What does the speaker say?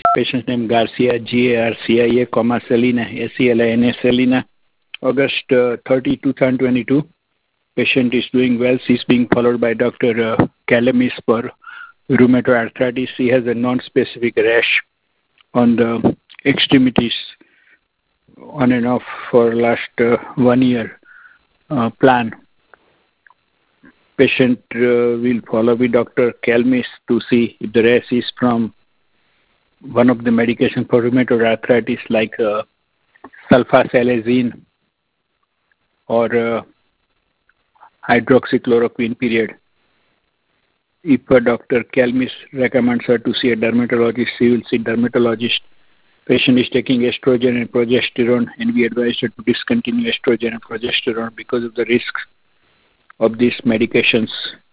Patient name Garcia, Garcia, Selena, Selina, Selina. August 30, 2022. Patient is doing well. She's being followed by Dr. Calamis for rheumatoid arthritis. She has a non-specific rash on the extremities on and off for last 1 year. Plan. Patient will follow with Dr. Calamis to see if the rash is from one of the medication for rheumatoid arthritis like sulfasalazine or hydroxychloroquine period. If Dr. Calamis recommends her to see a dermatologist, she will see dermatologist. Patient is taking estrogen and progesterone, and we advise her to discontinue estrogen and progesterone because of the risks of these medications.